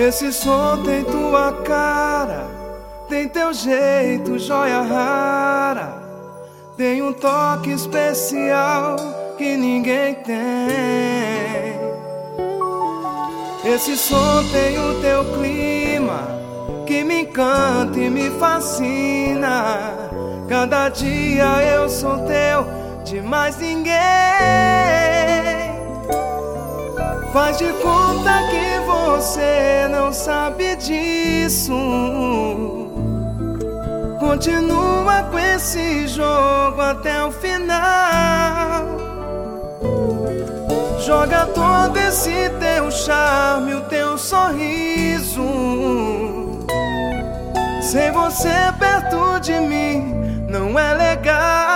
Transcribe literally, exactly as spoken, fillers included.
Esse som tem tua cara, tem teu jeito, joia rara, tem um toque especial que ninguém tem. Esse som tem o teu clima que me encanta e me fascina. Cada dia eu sou teu, de mais ninguém. Faz de conta que você não sabe disso. Continua com esse jogo até o final. Joga todo esse teu charme, o teu sorriso. Sem você perto de mim não é legal.